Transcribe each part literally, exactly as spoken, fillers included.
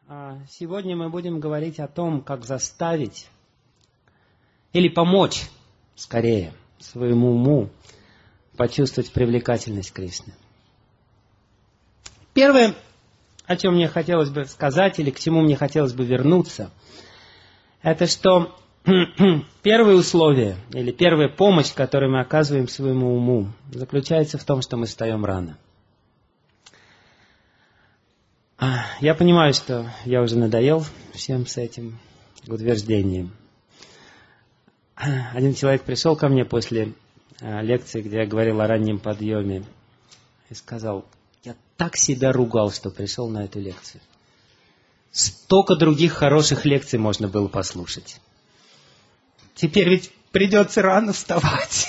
Сегодня мы будем говорить о том, как заставить или помочь, скорее, своему уму почувствовать привлекательность Кришны. Первое, о чем мне хотелось бы сказать или к чему мне хотелось бы вернуться, это что первое условие или первая помощь, которую мы оказываем своему уму, заключается в том, что мы встаем рано. Я понимаю, что я уже надоел всем с этим утверждением. Один человек пришел ко мне после лекции, где я говорил о раннем подъеме, и сказал: я так себя ругал, что пришел на эту лекцию. Столько других хороших лекций можно было послушать. Теперь ведь придется рано вставать.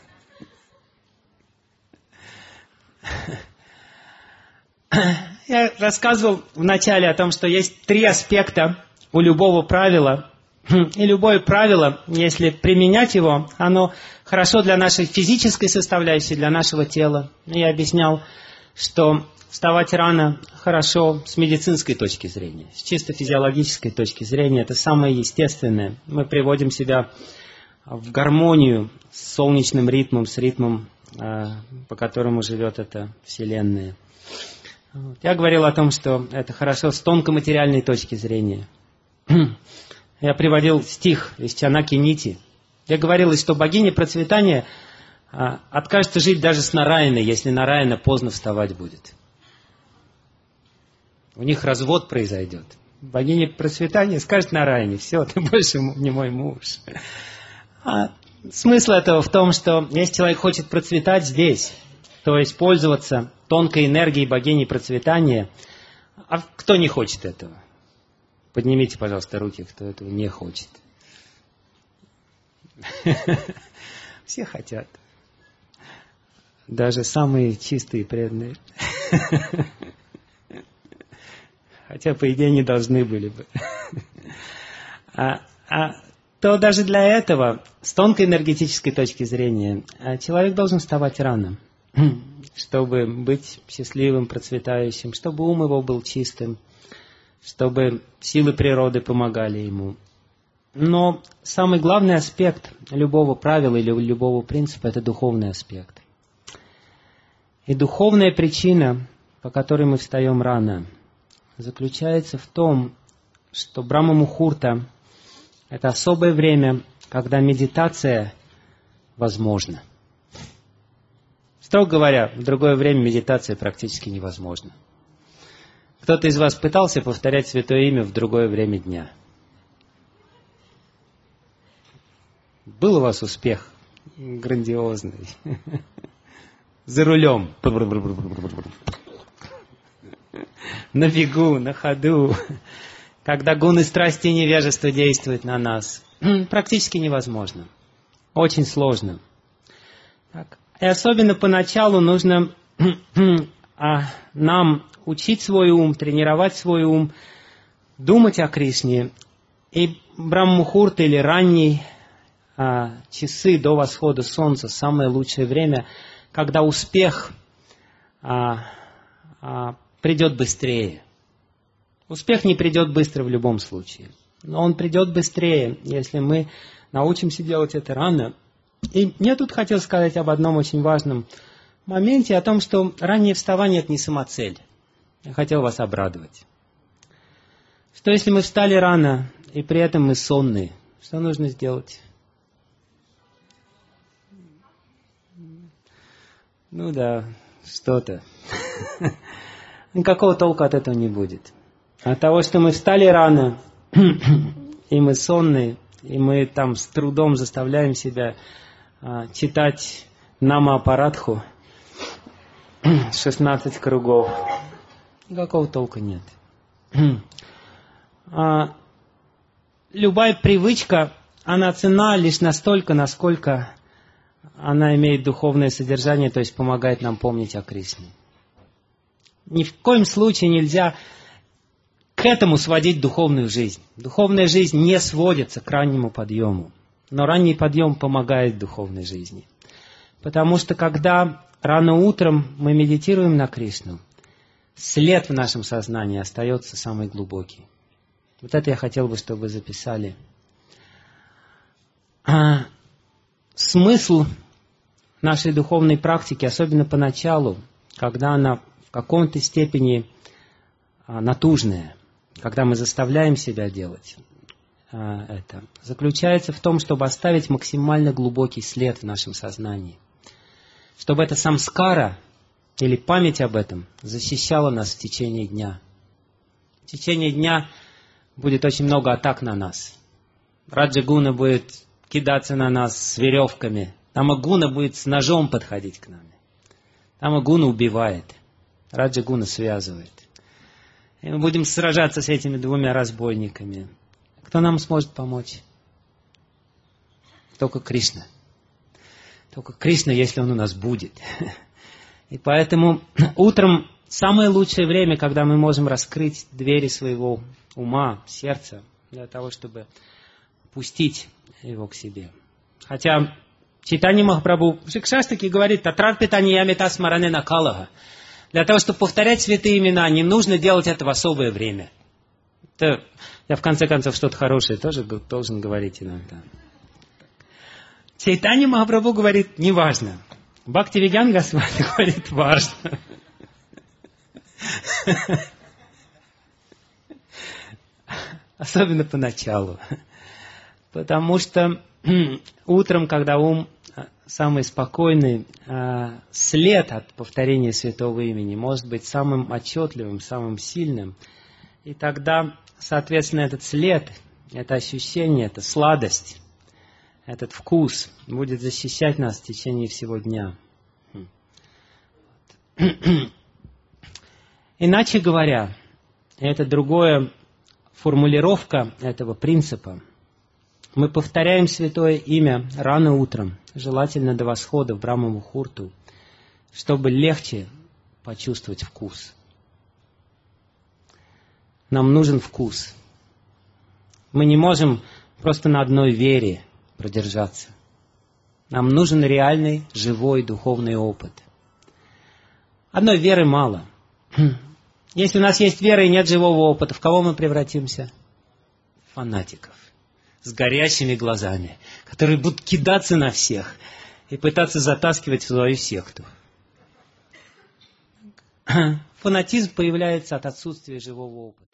Я рассказывал вначале о том, что есть три аспекта у любого правила. И любое правило, если применять его, оно хорошо для нашей физической составляющей, для нашего тела. Я объяснял, что вставать рано хорошо с медицинской точки зрения, с чисто физиологической точки зрения. Это самое естественное. Мы приводим себя в гармонию с солнечным ритмом, с ритмом, по которому живет эта Вселенная. Я говорил о том, что это хорошо с тонкоматериальной точки зрения. Я приводил стих из Чанаки Нити. Я говорил, что богиня процветания откажется жить даже с Нараяной, если Нараяна поздно вставать будет. У них развод произойдет. Богиня процветания скажет Нараяне: все, ты больше не мой муж. А смысл этого в том, что если человек хочет процветать здесь, то есть пользоваться тонкой энергией богини процветания, а кто не хочет этого? Поднимите, пожалуйста, руки, кто этого не хочет. Все хотят. Даже самые чистые и преданные. Хотя, по идее, не должны были бы. А, а, то даже для этого, с тонкой энергетической точки зрения, человек должен вставать рано, чтобы быть счастливым, процветающим, чтобы ум его был чистым, чтобы силы природы помогали ему. Но самый главный аспект любого правила или любого принципа – это духовный аспект. И духовная причина, по которой мы встаем рано, заключается в том, что Брахма-мухурта – это особое время, когда медитация возможна. Строго говоря, в другое время медитация практически невозможна. Кто-то из вас пытался повторять святое имя в другое время дня? Был у вас успех грандиозный? За рулем. На бегу, на ходу. Когда гуны страсти и невежества действуют на нас. Практически невозможно. Очень сложно. Так. И особенно поначалу нужно а, нам учить свой ум, тренировать свой ум, думать о Кришне. И Брахма-мухурта или ранние а, часы до восхода солнца, самое лучшее время, когда успех а, а, придет быстрее. Успех не придет быстро в любом случае. Но он придет быстрее, если мы научимся делать это рано. И я тут хотел сказать об одном очень важном моменте, о том, что раннее вставание – это не самоцель. Я хотел вас обрадовать. Что если мы встали рано, и при этом мы сонные, что нужно сделать? Ну да, что-то. Никакого толка от этого не будет. От того, что мы встали рано, и мы сонные, и мы там с трудом заставляем себя а, читать Нама-апарадху шестнадцать кругов. Никакого толка нет. а, любая привычка, она ценна лишь настолько, насколько она имеет духовное содержание, то есть помогает нам помнить о Кришне. Ни в коем случае нельзя к этому сводить духовную жизнь. Духовная жизнь не сводится к раннему подъему. Но ранний подъем помогает духовной жизни. Потому что когда рано утром мы медитируем на Кришну, след в нашем сознании остается самый глубокий. Вот это я хотел бы, чтобы вы записали. А смысл нашей духовной практики, особенно поначалу, когда она в каком-то степени а, натужная, когда мы заставляем себя делать а, это, заключается в том, чтобы оставить максимально глубокий след в нашем сознании. Чтобы эта самскара или память об этом защищала нас в течение дня. В течение дня будет очень много атак на нас. Раджагуна будет кидаться на нас с веревками. Тамагуна будет с ножом подходить к нам. Тамагуна убивает. Раджагуна связывает. И мы будем сражаться с этими двумя разбойниками. Кто нам сможет помочь? Только Кришна. Только Кришна, если Он у нас будет. И поэтому утром самое лучшее время, когда мы можем раскрыть двери своего ума, сердца, для того, чтобы пустить его к себе. Хотя Чайтанья Махапрабху Шикшаштаки говорит: «Татрат питаниями тасмаране накалага». Для того, чтобы повторять святые имена, не нужно делать это в особое время. Это я в конце концов что-то хорошее тоже должен говорить иногда. Чайтанья Махапрабху говорит: неважно. Бхактивигьян Госвами говорит: важно. Особенно поначалу. Потому что утром, когда ум самый спокойный, след от повторения святого имени может быть самым отчетливым, самым сильным. И тогда, соответственно, этот след, это ощущение, эта сладость, этот вкус будет защищать нас в течение всего дня. Иначе говоря, это другая формулировка этого принципа. Мы повторяем святое имя рано утром, желательно до восхода в Брахма-мухурту, чтобы легче почувствовать вкус. Нам нужен вкус. Мы не можем просто на одной вере продержаться. Нам нужен реальный, живой духовный опыт. Одной веры мало. Если у нас есть вера и нет живого опыта, в кого мы превратимся? Фанатиков. С горящими глазами, которые будут кидаться на всех и пытаться затаскивать в свою секту. Фанатизм появляется от отсутствия живого опыта.